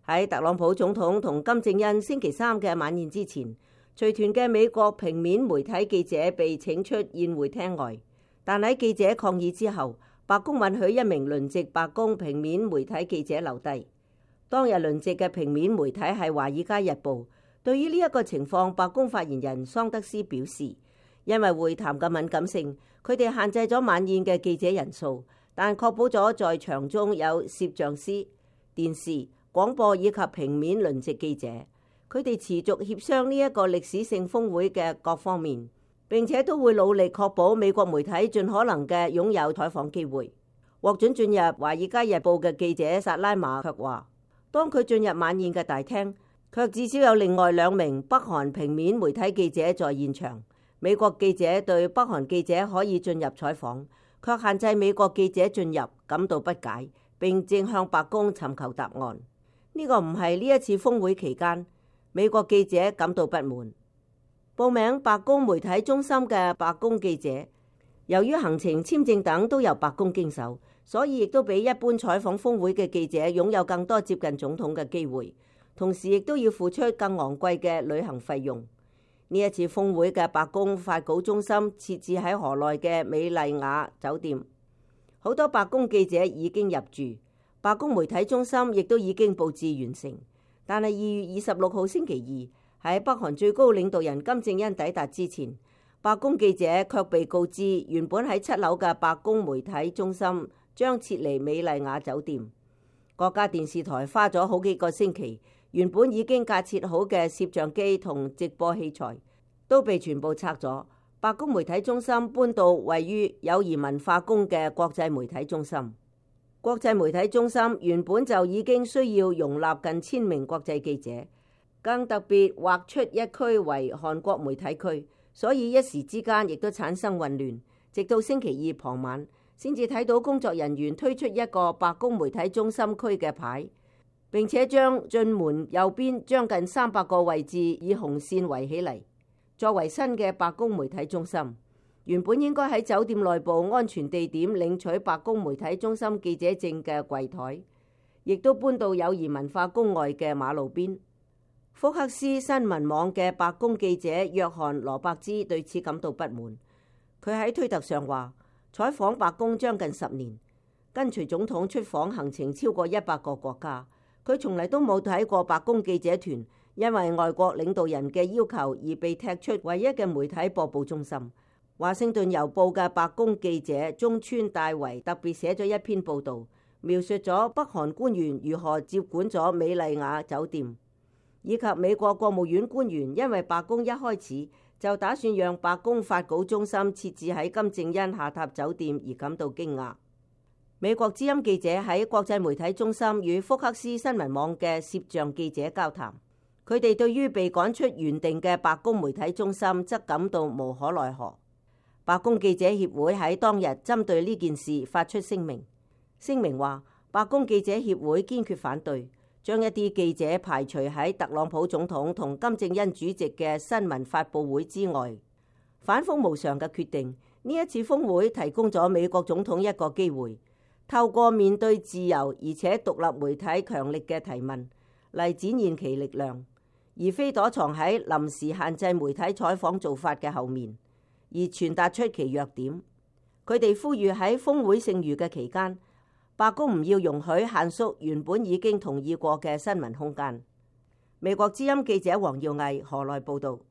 喺特朗普總統同金正恩星期三嘅晚宴之前，隨團嘅美國平面媒體記者被請出宴會廳外，但喺記者抗議之後，白宮允許一名輪值白宮平面媒體記者留低。當日輪值嘅平面媒體係《華爾街日報》。對於呢一個情況，白宮發言人桑德斯表示，因為會談嘅敏感性，佢哋限制咗晚宴嘅記者人數，但確保咗在場中有攝像師、電視、廣播以及平面輪值記者。佢哋持續協商呢一個歷史性峰會嘅各方面，並且都會努力確保美國媒體盡可能嘅擁有採訪機會。獲准進入《華爾街日報》嘅記者薩拉馬卻話，當佢進入晚宴嘅大廳，卻至少有另外2名北韓平面媒體記者在現場。美國記者對北韓記者可以進入採訪，卻限制美國記者進入，感到不解，並正向白宮尋求答案。呢個唔係呢一次峰會期間，美國記者感到不滿。報名白宮媒體中心嘅白宮記者，由於行程、簽證等都由白宮經手，所以亦都比一般採訪峰會嘅記者擁有更多接近總統嘅機會。同時亦都要付出更昂貴嘅旅行費用。呢一次峰會嘅白宮發稿中心設置喺河內嘅美麗雅酒店，好多白宮記者已經入住。白宮媒體中心亦都已經佈置完成。但係2月26號星期二，喺北韓最高領導人金正恩抵達之前，白宮記者卻被告知原本喺7樓嘅白宮媒體中心將撤離美麗雅酒店。國家電視台花咗好幾個星期，原本已經架設好嘅攝像機同直播器材都被全部拆咗。白宮媒體中心搬到位於友誼文化宮嘅國際媒體中心。國際媒體中心原本就已經需要容納近1000名國際記者，更特別劃出一區為韓國媒體區，所以一時之間亦都產生混亂。直到星期二傍晚，先至睇到工作人員推出一個白宮媒體中心區嘅牌，並且將進門右邊將近300個位置以紅線圍起嚟，作為新嘅白宮媒體中心。原本應該喺酒店內部安全地點領取白宮媒體中心記者證嘅櫃台，亦都搬到友誼文化宮外嘅馬路邊。福克斯新聞網嘅白宮記者約翰羅伯茲對此感到不滿。佢喺推特上話，採訪白宮將近10年，跟隨總統出訪行程超過100個國家，佢從嚟都冇睇過白宮記者團因為外國領導人嘅要求而被踢出唯一嘅媒體播報中心。華盛頓郵報嘅白宮記者中村大維特別寫咗一篇報導，描述咗北韓官員如何接管咗美麗雅酒店，以及美國國務院官員因為白宮一開始就打算讓白宮發稿中心設置喺金正恩下榻酒店而感到驚訝。美國之音記者喺國際媒體中心與福克斯新聞網嘅攝像記者交談，佢哋對於被趕出原定嘅白宮媒體中心則感到無可奈何。白宮記者協會喺當日針對呢件事發出聲明，聲明話白宮記者協會堅決反對將一啲記者排除喺特朗普總統同金正恩主席嘅新聞發佈會之外。反覆無常嘅決定，呢一次峰會提供咗美國總統一個機會，透過面對自由而且獨立媒體強力嘅提問嚟展現其力量，而非躲藏喺臨時限制媒體採訪做法嘅後面，而傳達出其弱點。佢哋呼籲喺峰會剩餘嘅期間，白宮唔要容許限縮原本已經同意過嘅新聞空間。美國之音記者黃耀毅河內報導。